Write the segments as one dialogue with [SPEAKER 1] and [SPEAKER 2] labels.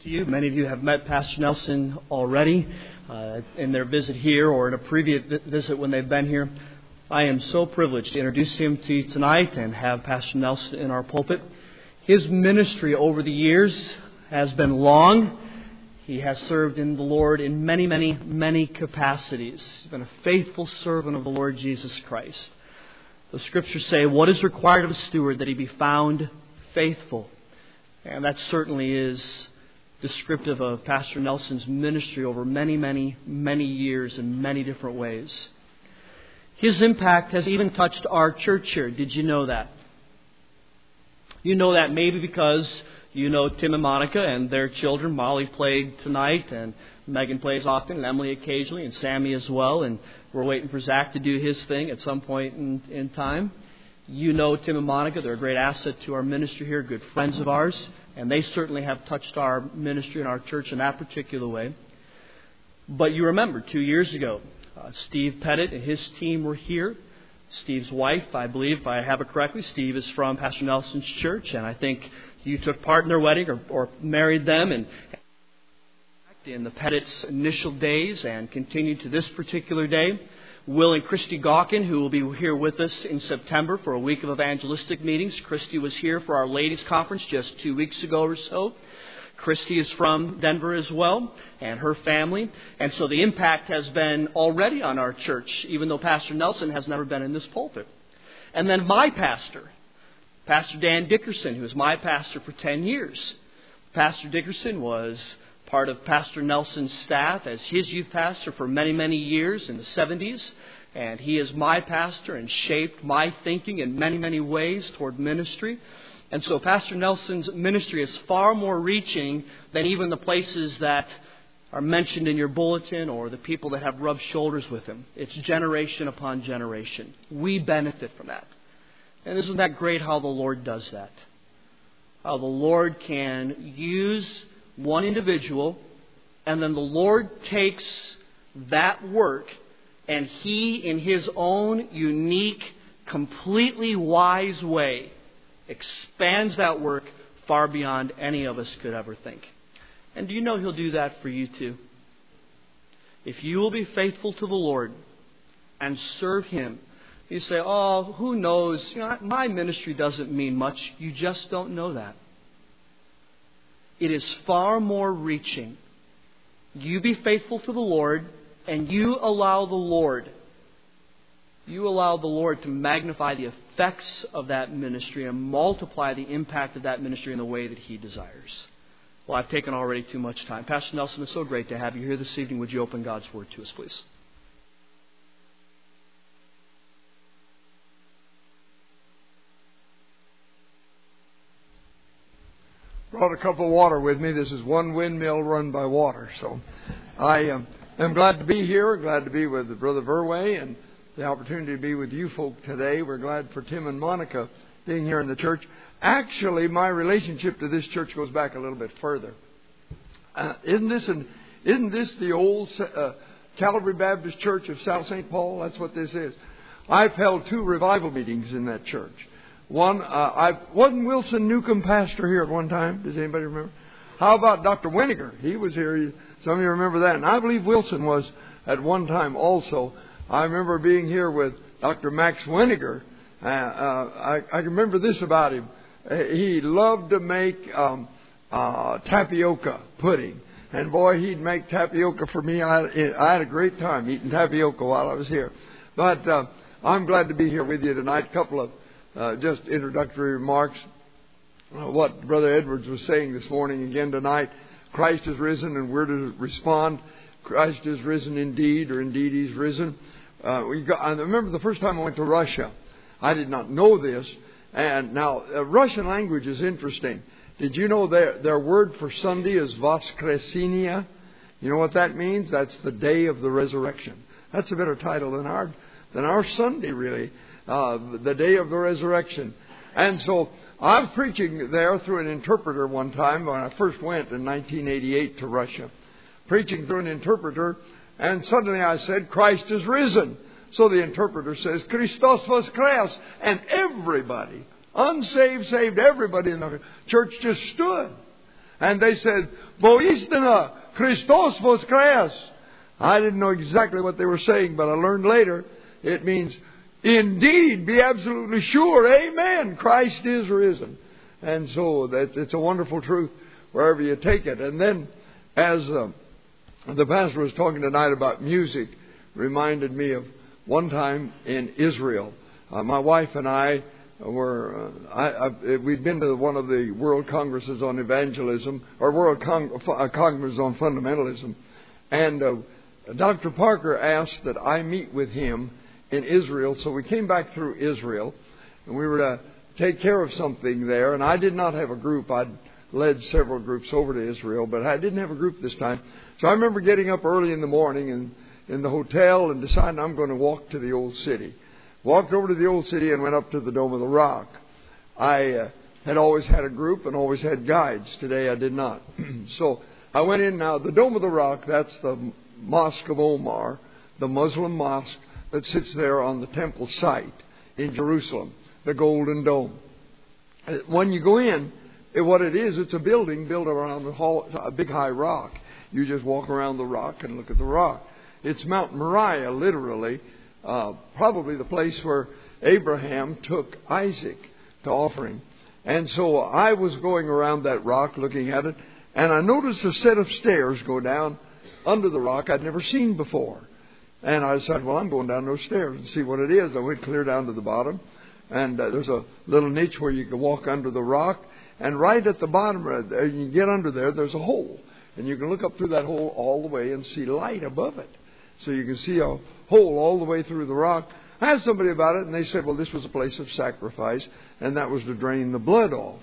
[SPEAKER 1] to you. Many of you have met Pastor Nelson already in their visit here or in a previous visit when they've been here. I am so privileged to introduce him to you tonight and have Pastor Nelson in our pulpit. His ministry over the years has been long. He has served in the Lord in many, many, many capacities. He's been a faithful servant of the Lord Jesus Christ. The Scriptures say, what is required of a steward that he be found faithful? And that certainly is descriptive of Pastor Nelson's ministry over many, many, many years in many different ways. His impact has even touched our church here. Did you know that? You know that maybe because you know Tim and Monica and their children. Molly played tonight, and Megan plays often, and Emily occasionally, and Sammy as well. And we're waiting for Zach to do his thing at some point in time. You know Tim and Monica. They're a great asset to our ministry here, good friends of ours. And they certainly have touched our ministry and our church in that particular way. But you remember, 2 years ago, Steve Pettit and his team were here. Steve's wife, I believe, if I have it correctly, Steve is from Pastor Nelson's church. And I think you took part in their wedding or married them and in the Pettit's initial days and continued to this particular day. Will and Christy Gawkin, who will be here with us in September for a week of evangelistic meetings. Christy was here for our ladies' conference just 2 weeks ago or so. Christy is from Denver as well, and her family. And so the impact has been already on our church, even though Pastor Nelson has never been in this pulpit. And then my pastor, Pastor Dan Dickerson, who was my pastor for 10 years. Pastor Dickerson was part of Pastor Nelson's staff as his youth pastor for many, many years in the 70s. And he is my pastor and shaped my thinking in many, many ways toward ministry. And so Pastor Nelson's ministry is far more reaching than even the places that are mentioned in your bulletin or the people that have rubbed shoulders with him. It's generation upon generation. We benefit from that. And isn't that great how the Lord does that? How the Lord can use one individual, and then the Lord takes that work and He, in His own unique, completely wise way, expands that work far beyond any of us could ever think. And do you know He'll do that for you too? If you will be faithful to the Lord and serve Him, you say, oh, who knows? My ministry doesn't mean much. You just don't know that. It is far more reaching. You be faithful to the Lord, and you allow the Lord to magnify the effects of that ministry and multiply the impact of that ministry in the way that He desires. Well, I've taken already too much time. Pastor Nelson, it's so great to have you here this evening. Would you open God's Word to us, please?
[SPEAKER 2] Brought a cup of water with me. This is one windmill run by water. So I am glad to be here, glad to be with Brother Verway and the opportunity to be with you folk today. We're glad for Tim and Monica being here in the church. Actually, my relationship to this church goes back a little bit further. Isn't this the old Calvary Baptist Church of South St. Paul? That's what this is. I've held 2 revival meetings in that church. One, wasn't Wilson Newcomb pastor here at one time? Does anybody remember? How about Dr. Weniger? He was here. Some of you remember that. And I believe Wilson was at one time also. I remember being here with Dr. Max Weniger. I remember this about him. He loved to make tapioca pudding. And boy, he'd make tapioca for me. I had a great time eating tapioca while I was here. But I'm glad to be here with you tonight. A couple of just introductory remarks. What Brother Edwards was saying this morning again tonight. Christ is risen, and we're to respond. Christ is risen indeed, or indeed He's risen. I remember the first time I went to Russia. I did not know this. And now, Russian language is interesting. Did you know their word for Sunday is Voskresenia? You know what that means? That's the day of the resurrection. That's a better title than our Sunday, really. The day of the resurrection. And so I was preaching there through an interpreter one time when I first went in 1988 to Russia. Preaching through an interpreter, and suddenly I said, Christ is risen. So the interpreter says, Christos voskres. And everybody, unsaved, saved, everybody in the church just stood. And they said, Voistina Christos voskreas. I didn't know exactly what they were saying, but I learned later it means, indeed, be absolutely sure, amen, Christ is risen. And so it's a wonderful truth wherever you take it. And then, as the pastor was talking tonight about music, reminded me of one time in Israel. My wife and I we'd been to one of the World Congresses on Evangelism, or World Congress on Fundamentalism. And Dr. Parker asked that I meet with him in Israel. So we came back through Israel, and we were to take care of something there. And I did not have a group. I'd led several groups over to Israel, but I didn't have a group this time. So I remember getting up early in the morning and in the hotel and deciding I'm going to walk to the old city. Walked over to the old city and went up to the Dome of the Rock. I had always had a group and always had guides. Today I did not. So I went in. Now, the Dome of the Rock, that's the Mosque of Omar, the Muslim mosque that sits there on the temple site in Jerusalem, the Golden Dome. When you go in, what it is, it's a building built around a big high rock. You just walk around the rock and look at the rock. It's Mount Moriah, literally, probably the place where Abraham took Isaac to offer him. And so I was going around that rock looking at it, and I noticed a set of stairs go down under the rock I'd never seen before. And I decided, well, I'm going down those stairs and see what it is. I went clear down to the bottom, and there's a little niche where you can walk under the rock. And right at the bottom, you get under there, there's a hole. And you can look up through that hole all the way and see light above it. So you can see a hole all the way through the rock. I asked somebody about it, and they said, well, this was a place of sacrifice, and that was to drain the blood off.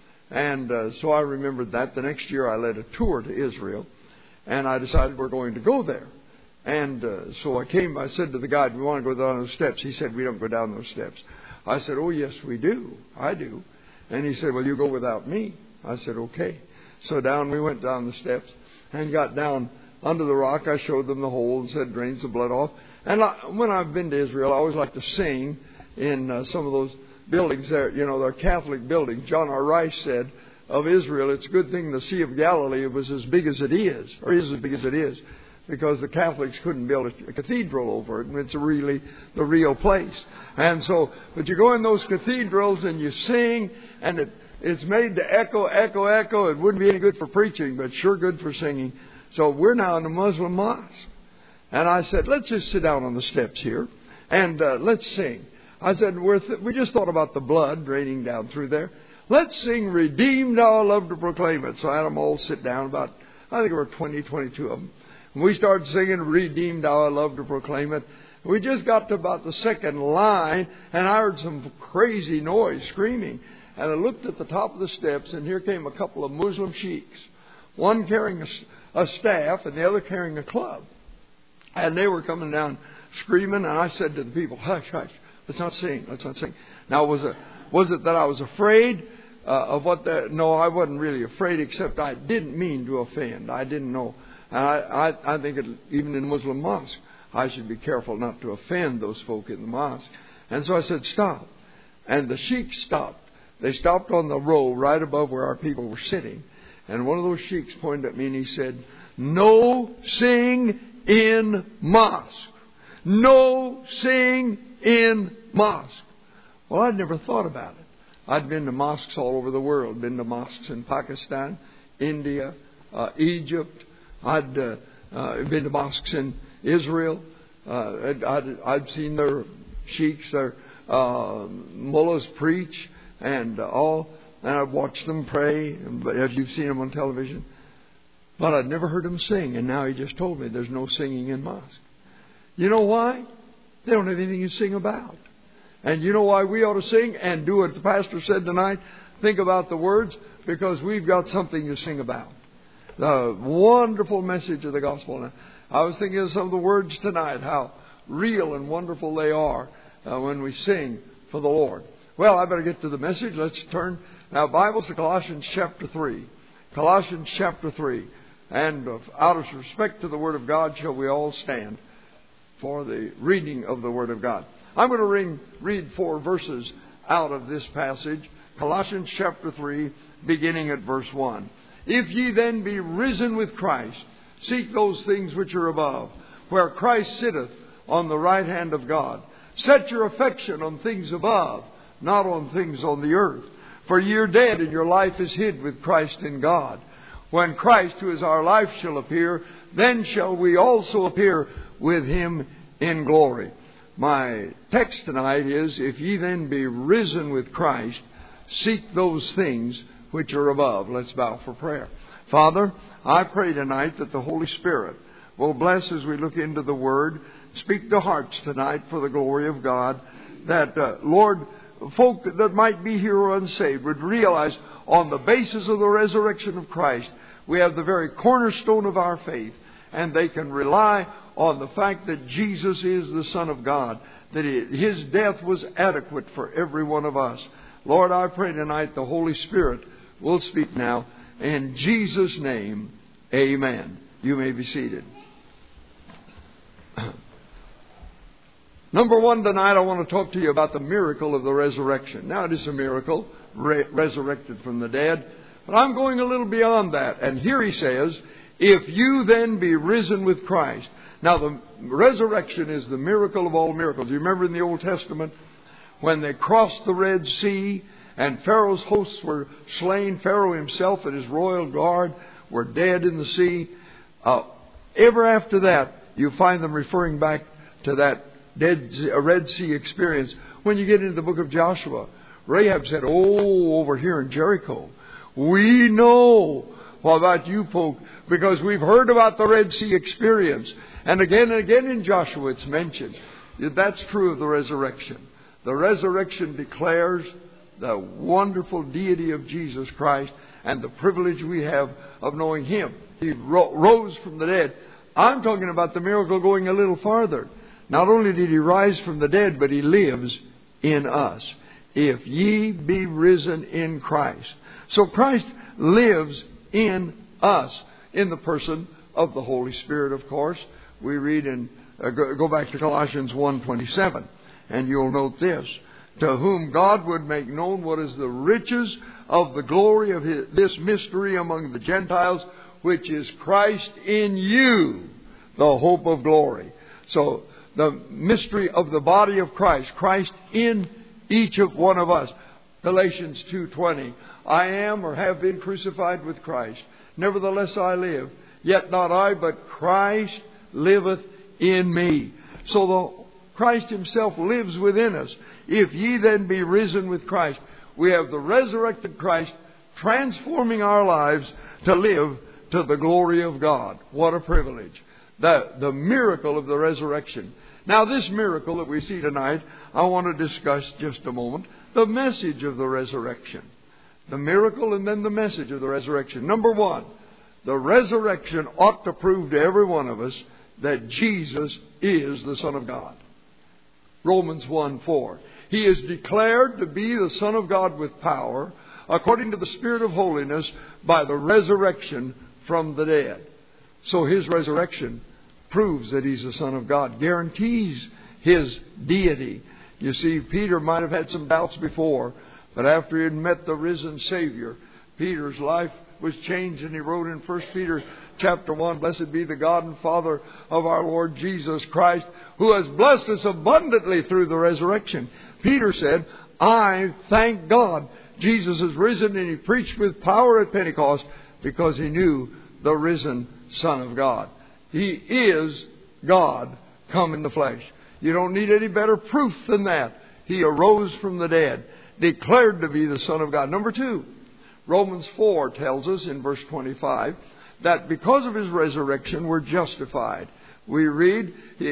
[SPEAKER 2] And so I remembered that. The next year I led a tour to Israel, and I decided we're going to go there. And so I said to the guide, we want to go down those steps. He said, we don't go down those steps. I said, oh, yes, we do. I do. And he said, well, you go without me. I said, okay. So we went down the steps and got down under the rock. I showed them the hole and said, drains the blood off. And when I've been to Israel, I always like to sing in some of those buildings there. You know, they're Catholic buildings. John R. Rice said of Israel, it's a good thing the Sea of Galilee was as big as it is, or is as big as it is, because the Catholics couldn't build a cathedral over it, and it's really the real place. And so, but you go in those cathedrals and you sing, and it's made to echo, echo, echo. It wouldn't be any good for preaching, but sure good for singing. So we're now in a Muslim mosque. And I said, let's just sit down on the steps here, and let's sing. I said, we just thought about the blood draining down through there. Let's sing, Redeemed Our Love to Proclaim It. So I had them all sit down, about, I think there were 20, 22 of them. And we started singing, Redeemed Our Love to Proclaim It. We just got to about the second line, and I heard some crazy noise, screaming. And I looked at the top of the steps, and here came a couple of Muslim sheiks. One carrying a staff, and the other carrying a club. And they were coming down screaming, and I said to the people, hush, hush, let's not sing, let's not sing. Now, was it that I was afraid of what no, I wasn't really afraid, except I didn't mean to offend. I didn't know. And I think even in Muslim mosque, I should be careful not to offend those folk in the mosque. And so I said, stop. And the sheiks stopped. They stopped on the row right above where our people were sitting. And one of those sheiks pointed at me and he said, no sing in mosque. No sing in mosque. Well, I'd never thought about it. I'd been to mosques all over the world. Been to mosques in Pakistan, India, Egypt. I'd been to mosques in Israel. I'd seen their sheiks, their mullahs preach and all. And I'd watched them pray, as you've seen them on television. But I'd never heard them sing. And now he just told me there's no singing in mosque. You know why? They don't have anything to sing about. And you know why we ought to sing and do what the pastor said tonight? Think about the words, because we've got something to sing about. The wonderful message of the gospel. Now, I was thinking of some of the words tonight, how real and wonderful they are when we sing for the Lord. Well, I better get to the message. Let's turn now Bibles to Colossians chapter 3. Colossians chapter 3. And out of respect to the Word of God shall we all stand for the reading of the Word of God. I'm going to read 4 verses out of this passage. Colossians chapter 3, beginning at verse 1. If ye then be risen with Christ, seek those things which are above, where Christ sitteth on the right hand of God. Set your affection on things above, not on things on the earth. For ye are dead, and your life is hid with Christ in God. When Christ, who is our life, shall appear, then shall we also appear with Him in glory. My text tonight is, if ye then be risen with Christ, seek those things which are above. Let's bow for prayer. Father, I pray tonight that the Holy Spirit will bless as we look into the Word. Speak to hearts tonight for the glory of God. That, Lord, folk that might be here or unsaved would realize on the basis of the resurrection of Christ, we have the very cornerstone of our faith. And they can rely on the fact that Jesus is the Son of God, that His death was adequate for every one of us. Lord, I pray tonight the Holy Spirit will speak now. In Jesus' name, amen. You may be seated. Number one tonight, I want to talk to you about the miracle of the resurrection. Now, it is a miracle, resurrected from the dead. But I'm going a little beyond that. And here he says, if you then be risen with Christ. Now, the resurrection is the miracle of all miracles. You remember in the Old Testament when they crossed the Red Sea and Pharaoh's hosts were slain. Pharaoh himself and his royal guard were dead in the sea. Ever after that, you find them referring back to that Red Sea experience. When you get into the book of Joshua, Rahab said, over here in Jericho, we know about you folk because we've heard about the Red Sea experience. And again in Joshua it's mentioned. That's true of the resurrection. The resurrection declares the wonderful deity of Jesus Christ and the privilege we have of knowing Him. He rose from the dead. I'm talking about the miracle going a little farther. Not only did He rise from the dead, but He lives in us. If ye be risen in Christ. So Christ lives in us, in the person of the Holy Spirit, of course. We read in, go back to Colossians 1:27, and you'll note this. To whom God would make known what is the riches of the glory of this mystery among the Gentiles, which is Christ in you, the hope of glory. So, the mystery of the body of Christ, Christ in each of one of us. Galatians 2:20, I am or have been crucified with Christ. Nevertheless I live, yet not I, but Christ liveth in me. So Christ Himself lives within us. If ye then be risen with Christ, we have the resurrected Christ transforming our lives to live to the glory of God. What a privilege. The miracle of the resurrection. Now this miracle that we see tonight, I want to discuss just a moment. The message of the resurrection. The miracle and then the message of the resurrection. Number one, the resurrection ought to prove to every one of us that Jesus is the Son of God. Romans 1:4. He is declared to be the Son of God with power, according to the Spirit of holiness, by the resurrection from the dead. So His resurrection proves that He's the Son of God, guarantees His deity. You see, Peter might have had some doubts before, but after he had met the risen Savior, Peter's life was changed, and he wrote in 1 Peter chapter 1, Blessed be the God and Father of our Lord Jesus Christ, who has blessed us abundantly through the resurrection. Peter said, I thank God Jesus is risen, and he preached with power at Pentecost because he knew the risen Son of God. He is God come in the flesh. You don't need any better proof than that. He arose from the dead, declared to be the Son of God. Number two, Romans 4 tells us in verse 25 that because of His resurrection we're justified. We read,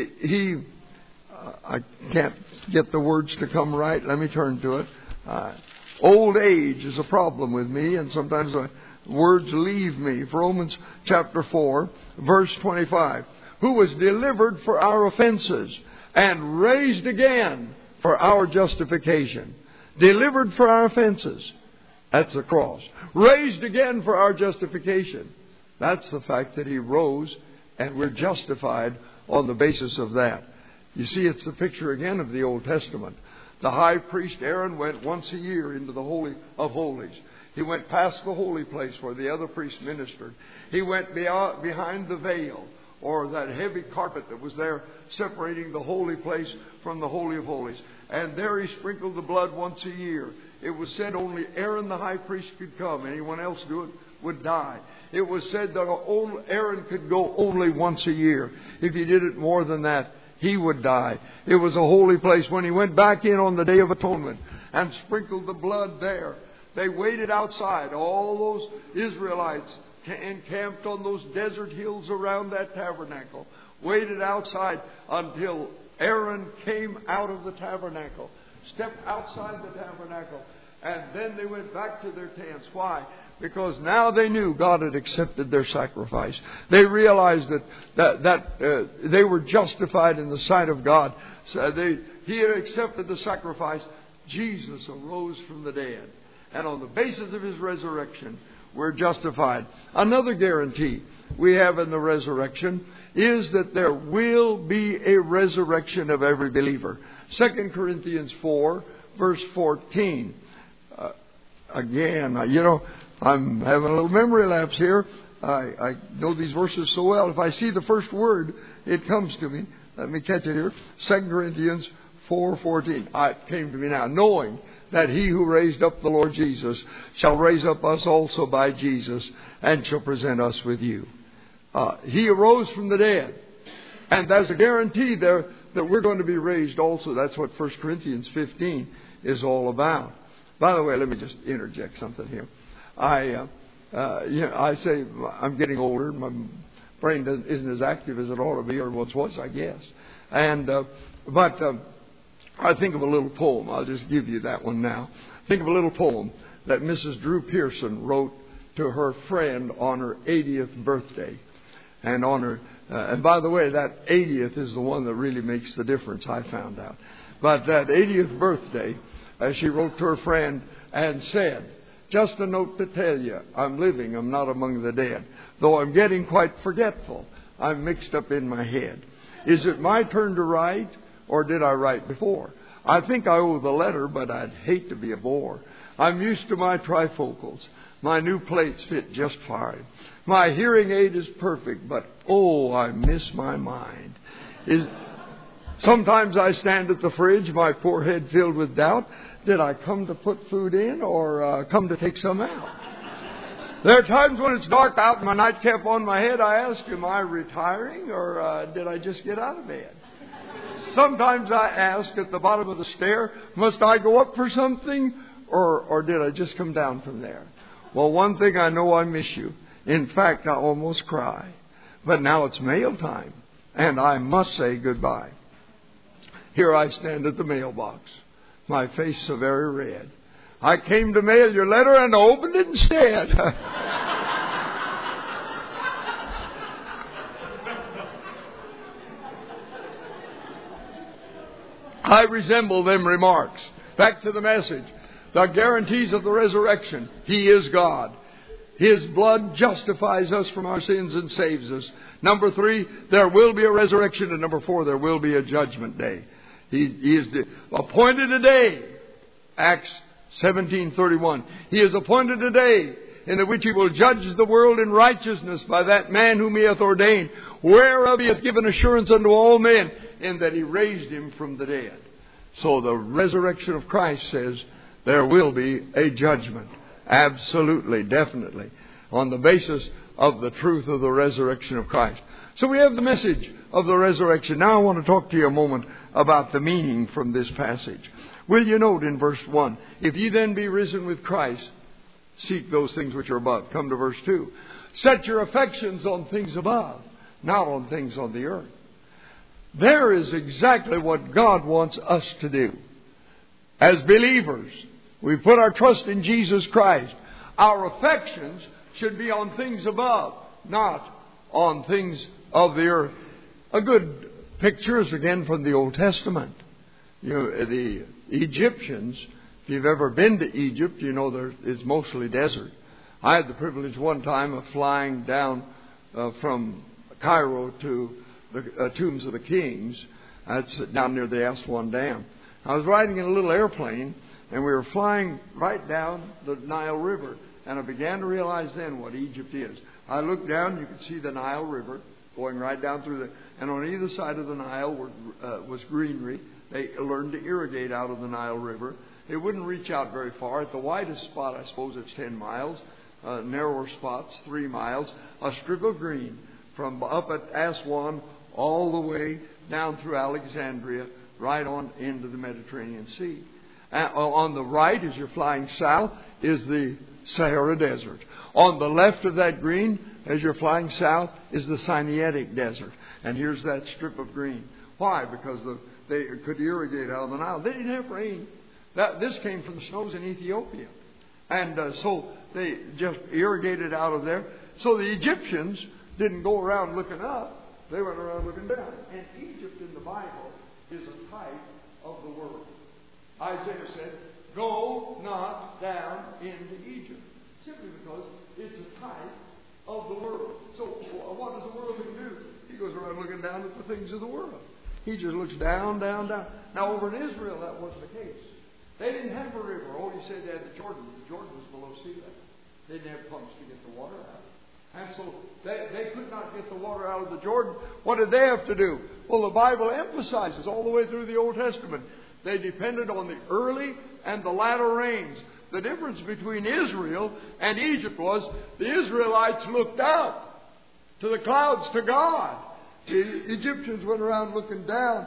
[SPEAKER 2] I can't get the words to come right. Let me turn to it. Old age is a problem with me, and sometimes words leave me. Romans chapter 4, verse 25. Who was delivered for our offenses and raised again for our justification. Delivered for our offenses. That's the cross. Raised again for our justification. That's the fact that He rose and we're justified on the basis of that. You see, it's the picture again of the Old Testament. The high priest Aaron went once a year into the Holy of Holies. He went past the holy place where the other priests ministered. He went behind the veil, or that heavy carpet that was there separating the holy place from the Holy of Holies. And there he sprinkled the blood once a year. It was said only Aaron the high priest could come. Anyone else do it would die. It was said that Aaron could go only once a year. If he did it more than that, he would die. It was a holy place. When he went back in on the Day of Atonement and sprinkled the blood there, they waited outside. All those Israelites encamped on those desert hills around that tabernacle, waited outside until Aaron came out of the tabernacle, stepped outside the tabernacle, and then they went back to their tents. Why? Because now they knew God had accepted their sacrifice. They realized that they were justified in the sight of God. So He had accepted the sacrifice. Jesus arose from the dead. And on the basis of His resurrection, we're justified. Another guarantee we have in the resurrection is that there will be a resurrection of every believer. 2 Corinthians 4, verse 14. Again, I'm having a little memory lapse here. I know these verses so well. If I see the first word, it comes to me. Let me catch it here. 2 Corinthians 4:14. It came to me now. Knowing that He who raised up the Lord Jesus shall raise up us also by Jesus and shall present us with you. He arose from the dead. And there's a guarantee there that we're going to be raised also. That's what 1 Corinthians 15 is all about. By the way, let me just interject something here. I say I'm getting older. My brain isn't as active as it ought to be, or once was, I guess. But I think of a little poem. I'll just give you that one now. Think of a little poem that Mrs. Drew Pearson wrote to her friend on her 80th birthday. And by the way, that 80th is the one that really makes the difference, I found out. But that 80th birthday, she wrote to her friend and said, "Just a note to tell you, I'm living, I'm not among the dead. Though I'm getting quite forgetful, I'm mixed up in my head. Is it my turn to write, or did I write before? I think I owe the letter, but I'd hate to be a bore. I'm used to my trifocals. My new plates fit just fine. My hearing aid is perfect, but I miss my mind. Sometimes I stand at the fridge, my poor head filled with doubt. Did I come to put food in or come to take some out? There are times when it's dark out and my nightcap on my head. I ask, am I retiring or did I just get out of bed? Sometimes I ask at the bottom of the stair, must I go up for something or did I just come down from there? Well, one thing I know, I miss you. In fact, I almost cry. But now it's mail time, and I must say goodbye. Here I stand at the mailbox, my face so very red. I came to mail your letter and opened it instead. I resemble them remarks. Back to the message. The guarantees of the resurrection. He is God. His blood justifies us from our sins and saves us. Number 3, there will be a resurrection. And number 4, there will be a judgment day. He is appointed a day. Acts 17:31. He is appointed a day in which He will judge the world in righteousness by that man whom He hath ordained, whereof He hath given assurance unto all men, in that He raised Him from the dead. So the resurrection of Christ says there will be a judgment. Absolutely, definitely, on the basis of the truth of the resurrection of Christ. So we have the message of the resurrection. Now I want to talk to you a moment about the meaning from this passage. Will you note in verse 1, if ye then be risen with Christ, seek those things which are above. Come to verse 2. Set your affections on things above, not on things on the earth. There is exactly what God wants us to do. As believers, we put our trust in Jesus Christ. Our affections should be on things above, not on things of the earth. A good picture is again from the Old Testament. The Egyptians, if you've ever been to Egypt, you know it's mostly desert. I had the privilege one time of flying down from Cairo to the tombs of the kings. That's down near the Aswan Dam. I was riding in a little airplane, and we were flying right down the Nile River. And I began to realize then what Egypt is. I looked down, you could see the Nile River going right down through the... And on either side of the Nile was greenery. They learned to irrigate out of the Nile River. It wouldn't reach out very far. At the widest spot, I suppose it's 10 miles. Narrower spots, 3 miles. A strip of green from up at Aswan all the way down through Alexandria, right on into the Mediterranean Sea. On the right, as you're flying south, is the Sahara Desert. On the left of that green, as you're flying south, is the Sinaitic Desert. And here's that strip of green. Why? Because they could irrigate out of the Nile. They didn't have rain. This came from the snows in Ethiopia. And so they just irrigated out of there. So the Egyptians didn't go around looking up. They went around looking down. And Egypt in the Bible is a type of the world. Isaiah said, "Go not down into Egypt," simply because it's a type of the world. So what does the worldling do? He goes around looking down at the things of the world. He just looks down, down, down. Now over in Israel that wasn't the case. They didn't have a river. Oh, he said they had the Jordan. The Jordan was below sea level. They didn't have pumps to get the water out. And so they could not get the water out of the Jordan. What did they have to do? Well, the Bible emphasizes all the way through the Old Testament, they depended on the early and the latter rains. The difference between Israel and Egypt was the Israelites looked up to the clouds to God. The Egyptians went around looking down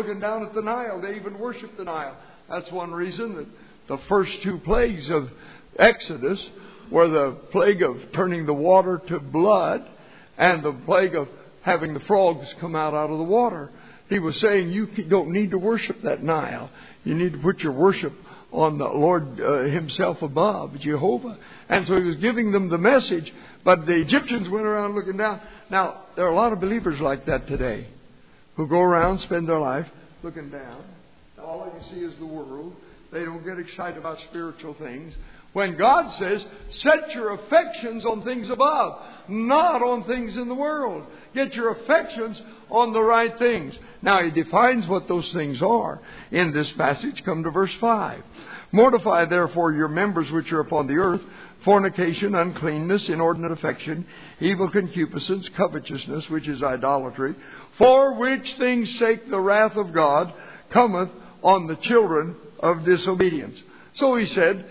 [SPEAKER 2] at the Nile. They even worshiped the Nile. That's one reason that the first 2 plagues of Exodus were the plague of turning the water to blood and the plague of having the frogs come out of the water. He was saying you don't need to worship that Nile. You need to put your worship on the Lord Himself above, Jehovah. And so He was giving them the message. But the Egyptians went around looking down. Now, there are a lot of believers like that today who go around, spend their life looking down. All they can see is the world. They don't get excited about spiritual things. When God says, set your affections on things above, not on things in the world. Get your affections on the right things. Now, He defines what those things are in this passage. Come to verse 5. Mortify therefore your members which are upon the earth, fornication, uncleanness, inordinate affection, evil concupiscence, covetousness, which is idolatry, for which things' sake the wrath of God cometh on the children of disobedience. So He said,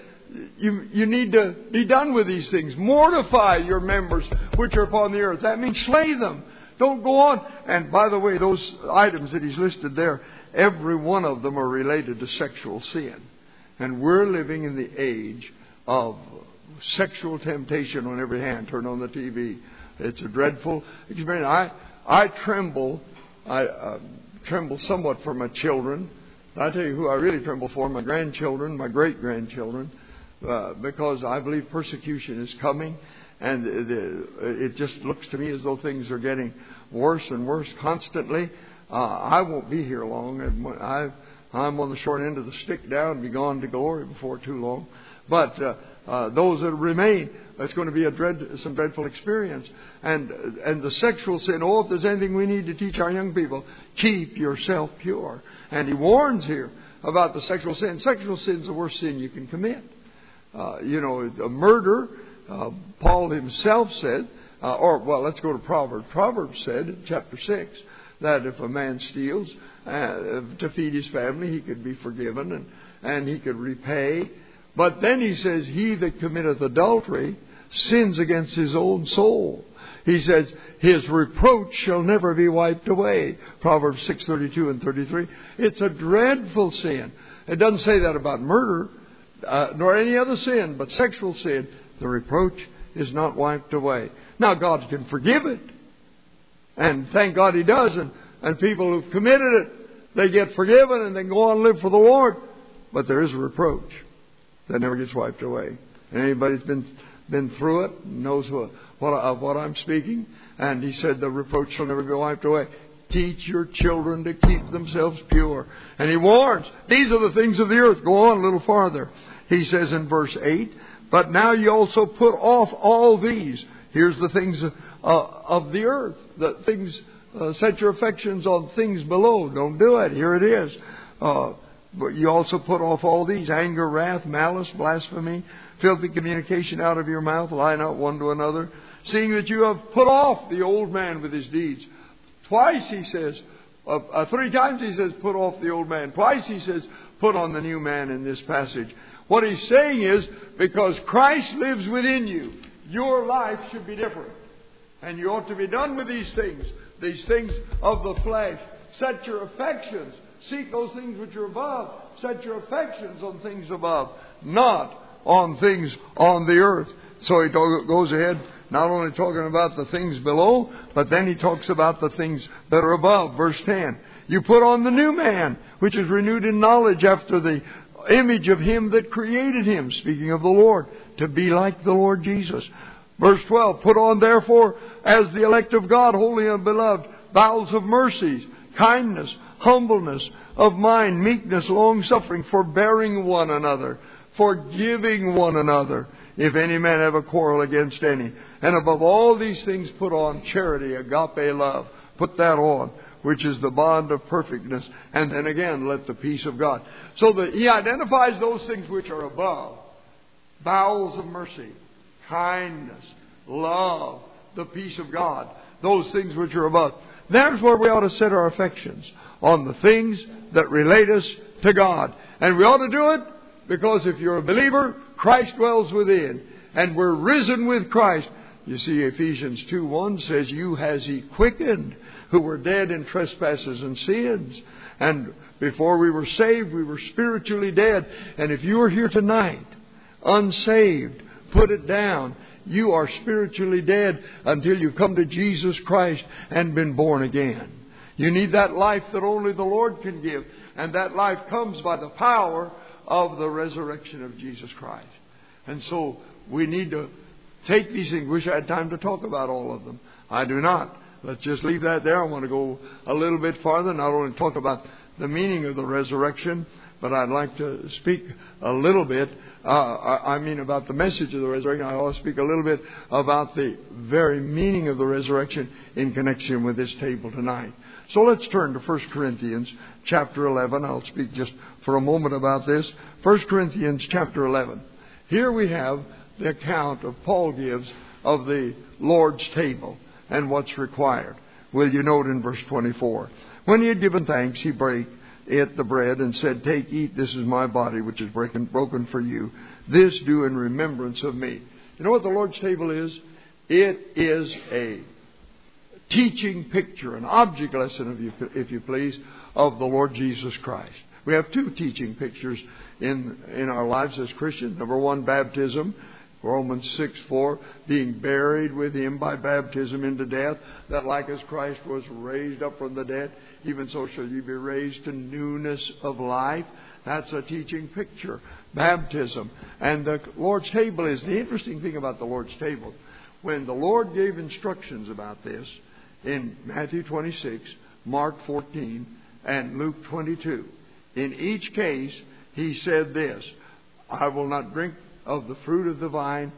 [SPEAKER 2] you need to be done with these things. Mortify your members which are upon the earth. That means slay them. Don't go on. And by the way, those items that He's listed there, every one of them are related to sexual sin. And we're living in the age of sexual temptation on every hand. Turn on the TV. It's a dreadful experience. I tremble. I tremble somewhat for my children. I tell you who I really tremble for, my grandchildren, my great-grandchildren, because I believe persecution is coming. And it just looks to me as though things are getting worse and worse constantly. I won't be here long. I'm on the short end of the stick now and be gone to glory before too long. But those that remain, it's going to be some dreadful experience. And the sexual sin, if there's anything we need to teach our young people, keep yourself pure. And He warns here about the sexual sin. Sexual sin is the worst sin you can commit. A murder, Paul himself said, let's go to Proverbs. Proverbs said in chapter 6 that if a man steals to feed his family, he could be forgiven and he could repay. But then he says, he that committeth adultery sins against his own soul. He says, his reproach shall never be wiped away. Proverbs 6:32 and 33. It's a dreadful sin. It doesn't say that about murder, nor any other sin, but sexual sin. The reproach is not wiped away. Now, God can forgive it. And thank God He does. And people who've committed it, they get forgiven and they go on and live for the Lord. But there is a reproach that never gets wiped away. And anybody that's been through it knows of what I'm speaking. And He said the reproach shall never be wiped away. Teach your children to keep themselves pure. And He warns, these are the things of the earth. Go on a little farther. He says in verse 8, but now you also put off all these. Here's the things of the earth. The things, set your affections on things below. Don't do it. Here it is. But you also put off all these: anger, wrath, malice, blasphemy, filthy communication out of your mouth. Lie not one to another, seeing that you have put off the old man with his deeds. Twice he says, 3 times he says, put off the old man. Twice he says, put on the new man in this passage. What he's saying is, because Christ lives within you, your life should be different. And you ought to be done with these things of the flesh. Set your affections. Seek those things which are above. Set your affections on things above, not on things on the earth. So he goes ahead, not only talking about the things below, but then he talks about the things that are above. Verse 10. You put on the new man, which is renewed in knowledge after the image of Him that created him, speaking of the Lord, to be like the Lord Jesus. Verse 12, put on therefore as the elect of God, holy and beloved, bowels of mercies, kindness, humbleness of mind, meekness, long-suffering, forbearing one another, forgiving one another, if any man have a quarrel against any. And above all these things put on charity, agape love. Put that on, which is the bond of perfectness. And then again, let the peace of God. So that he identifies those things which are above. Bowels of mercy, kindness, love, the peace of God. Those things which are above. There's where we ought to set our affections. On the things that relate us to God. And we ought to do it because if you're a believer, Christ dwells within. And we're risen with Christ. You see, Ephesians 2:1 says, you has He quickened, who were dead in trespasses and sins. And before we were saved, we were spiritually dead. And if you are here tonight, unsaved, put it down. You are spiritually dead until you come to Jesus Christ and been born again. You need that life that only the Lord can give. And that life comes by the power of the resurrection of Jesus Christ. And so we need to take these things. Wish I had time to talk about all of them. I do not. Let's just leave that there. I want to go a little bit farther, not only talk about the meaning of the resurrection, but I'd like to speak a little bit, about the message of the resurrection. I want to speak a little bit about the very meaning of the resurrection in connection with this table tonight. So let's turn to 1 Corinthians chapter 11. I'll speak just for a moment about this. 1 Corinthians chapter 11. Here we have the account of Paul gives of the Lord's table and what's required. Will you note in verse 24? When he had given thanks, he ate the bread and said, take, eat, this is my body which is broken for you. This do in remembrance of me. You know what the Lord's table is? It is a teaching picture, an object lesson, if you please, of the Lord Jesus Christ. We have 2 teaching pictures in our lives as Christians. Number 1, baptism. Romans 6:4, being buried with Him by baptism into death, that like as Christ was raised up from the dead, even so shall you be raised to newness of life. That's a teaching picture. Baptism. And the Lord's table is the interesting thing about the Lord's table. When the Lord gave instructions about this in Matthew 26, Mark 14, and Luke 22, in each case He said this, I will not drink of the fruit of the vine,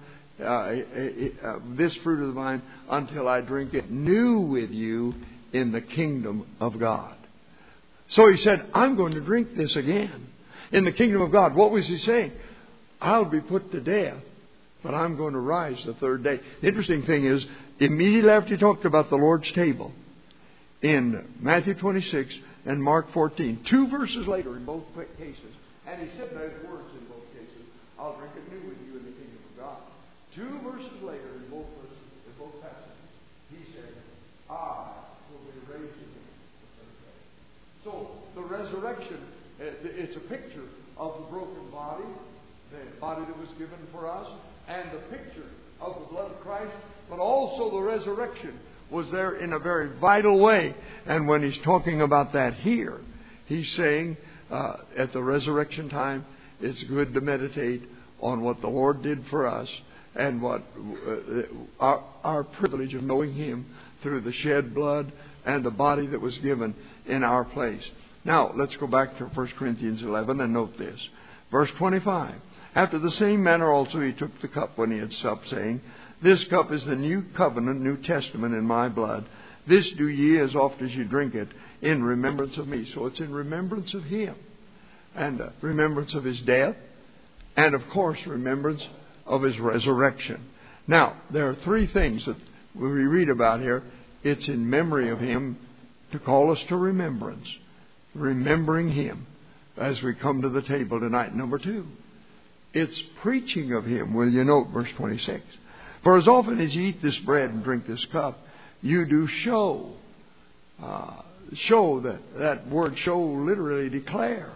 [SPEAKER 2] this fruit of the vine, until I drink it new with you in the kingdom of God. So He said, I'm going to drink this again in the kingdom of God. What was He saying? I'll be put to death, but I'm going to rise the 3rd day. The interesting thing is, immediately after He talked about the Lord's table, in Matthew 26 and Mark 14, 2 verses later in both cases, and He said those words in both cases, I'll drink it new with you in the kingdom of God. 2 verses later in both passages, He said, I will be raised again the 3rd day. So the resurrection, it's a picture of the broken body, the body that was given for us, and the picture of the blood of Christ, but also the resurrection was there in a very vital way. And when He's talking about that here, He's saying at the resurrection time, it's good to meditate on what the Lord did for us and what our privilege of knowing Him through the shed blood and the body that was given in our place. Now, let's go back to 1 Corinthians 11 and note this. Verse 25. After the same manner also He took the cup when He had supped, saying, this cup is the new covenant, New Testament in my blood. This do ye as oft as you drink it in remembrance of me. So it's in remembrance of Him and remembrance of His death, and of course remembrance of His resurrection. Now, there are three things that we read about here. It's in memory of Him to call us to remembrance. Remembering Him as we come to the table tonight. Number two, it's preaching of Him. Will you note verse 26? For as often as you eat this bread and drink this cup, you do show. Show, that word show literally declare.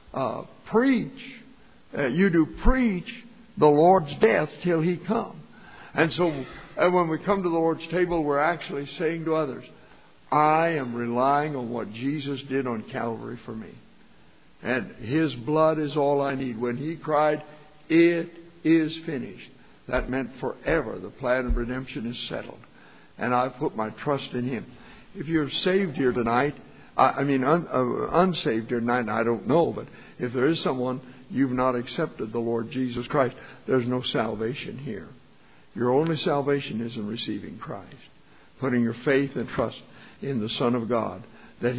[SPEAKER 2] Preach. You do preach the Lord's death till He come. And so when we come to the Lord's table, we're actually saying to others, I am relying on what Jesus did on Calvary for me. And His blood is all I need. When He cried, it is finished, that meant forever. The plan of redemption is settled. And I put my trust in Him. If you're saved here tonight, unsaved here tonight, I don't know. But if there is someone, you've not accepted the Lord Jesus Christ, there's no salvation here. Your only salvation is in receiving Christ. Putting your faith and trust in the Son of God. That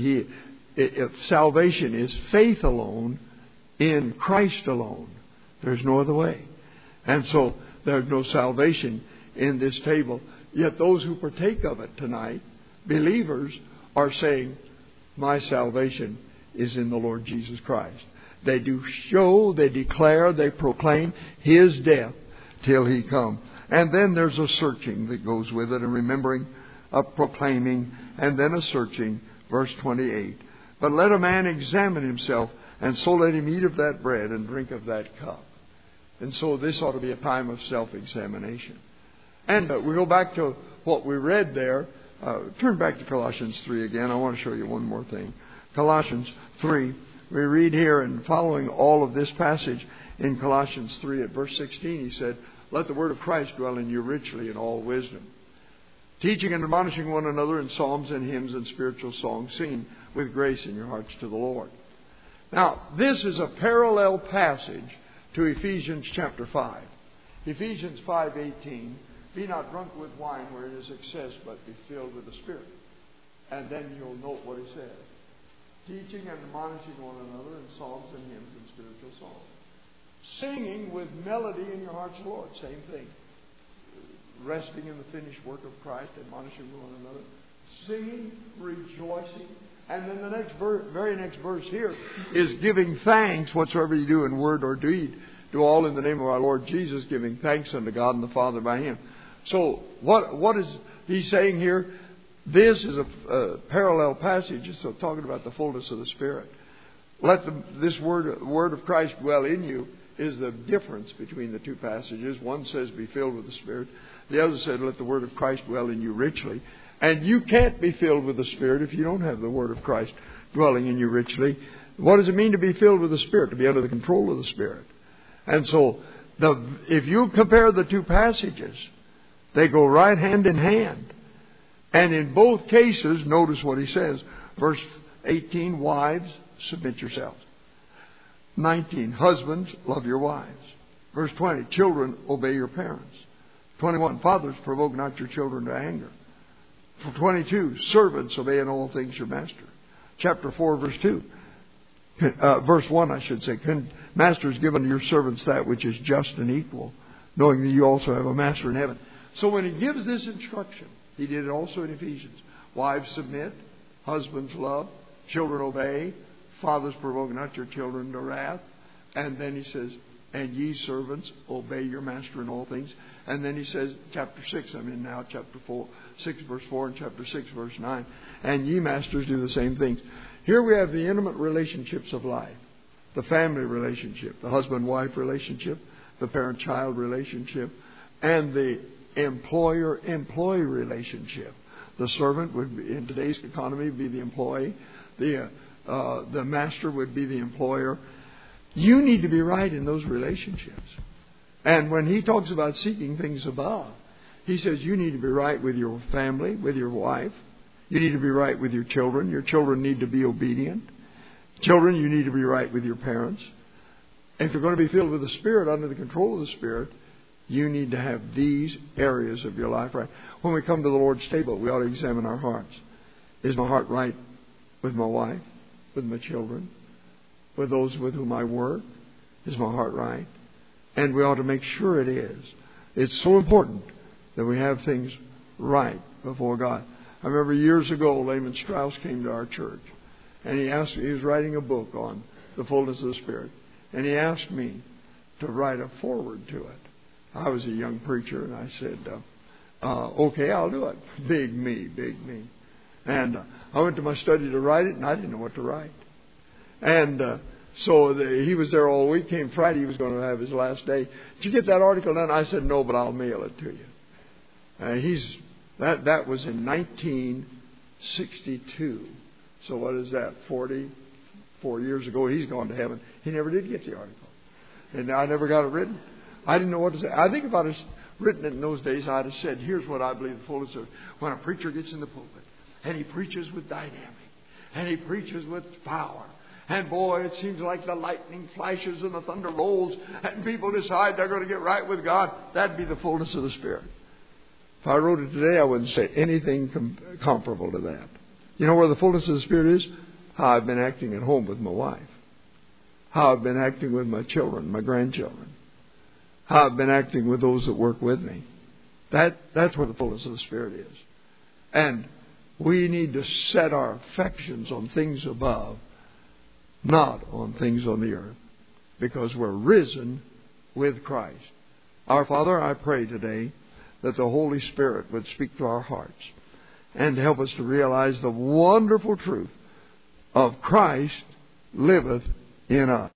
[SPEAKER 2] salvation is faith alone in Christ alone. There's no other way. And so there's no salvation in this table. Yet those who partake of it tonight, believers, are saying, my salvation is in the Lord Jesus Christ. They do show, they declare, they proclaim His death till He come. And then there's a searching that goes with it, and remembering, a proclaiming, and then a searching. Verse 28. But let a man examine himself, and so let him eat of that bread and drink of that cup. And so this ought to be a time of self-examination. And we go back to what we read there. Turn back to Colossians 3 again. I want to show you one more thing. Colossians 3. We read here, and following all of this passage in Colossians 3 at verse 16, he said, let the word of Christ dwell in you richly in all wisdom, teaching and admonishing one another in psalms and hymns and spiritual songs, singing with grace in your hearts to the Lord. Now, this is a parallel passage to Ephesians chapter 5. Ephesians 5:18, be not drunk with wine where it is excess, but be filled with the Spirit. And then you'll note what he says. Teaching and admonishing one another in psalms and hymns and spiritual songs. Singing with melody in your hearts, Lord. Same thing. Resting in the finished work of Christ, admonishing one another. Singing, rejoicing. And then the very next verse here is giving thanks whatsoever you do in word or deed. Do all in the name of our Lord Jesus, giving thanks unto God and the Father by Him. So what is he saying here? This is a parallel passage. It's talking about the fullness of the Spirit. Let this word of Christ dwell in you is the difference between the two passages. One says be filled with the Spirit. The other said let the word of Christ dwell in you richly. And you can't be filled with the Spirit if you don't have the word of Christ dwelling in you richly. What does it mean to be filled with the Spirit? To be under the control of the Spirit. And so if you compare the two passages, they go right hand in hand. And in both cases, notice what he says. Verse 18, wives, submit yourselves. 19, husbands, love your wives. Verse 20, children, obey your parents. 21, fathers, provoke not your children to anger. 22, servants, obey in all things your master. Chapter 4, verse 2. Verse 1, I should say. Masters, give unto your servants that which is just and equal, knowing that you also have a master in heaven. So when he gives this instruction, he did it also in Ephesians. Wives, submit. Husbands, love. Children, obey. Fathers, provoke not your children to wrath. And then he says, and ye servants, obey your master in all things. And then he says, chapter 6, I'm in now, chapter 6, verse 4, and chapter 6, verse 9. And ye masters, do the same things. Here we have the intimate relationships of life. The family relationship, the husband-wife relationship, the parent-child relationship, and the employer-employee relationship. The servant would, in today's economy, be the employee. The master would be the employer. You need to be right in those relationships. And when he talks about seeking things above, he says you need to be right with your family, with your wife. You need to be right with your children. Your children need to be obedient. Children, you need to be right with your parents. And if you're going to be filled with the Spirit, under the control of the Spirit, you need to have these areas of your life right. When we come to the Lord's table, we ought to examine our hearts. Is my heart right with my wife, with my children? with those with whom I work? Is my heart right? And we ought to make sure it is. It's so important that we have things right before God. I remember years ago, Lehman Strauss came to our church, and he was writing a book on the fullness of the Spirit, and he asked me to write a foreword to it. I was a young preacher, and I said, okay, I'll do it. Big me. And I went to my study to write it, and I didn't know what to write. And so he was there all week. Came Friday, he was going to have his last day. Did you get that article done? I said, no, but I'll mail it to you. That was in 1962. So what is that, 44 years ago? He's gone to heaven. He never did get the article. And I never got it written. I didn't know what to say. I think if I'd have written it in those days, I'd have said, here's what I believe the fullness of. When a preacher gets in the pulpit, and he preaches with dynamic, and he preaches with power, and boy, it seems like the lightning flashes and the thunder rolls, and people decide they're going to get right with God, that'd be the fullness of the Spirit. If I wrote it today, I wouldn't say anything comparable to that. You know where the fullness of the Spirit is? How I've been acting at home with my wife. How I've been acting with my children, my grandchildren. How I've been acting with those that work with me. That's where the fullness of the Spirit is. And we need to set our affections on things above, not on things on the earth, because we're risen with Christ. Our Father, I pray today that the Holy Spirit would speak to our hearts and help us to realize the wonderful truth of Christ liveth in us.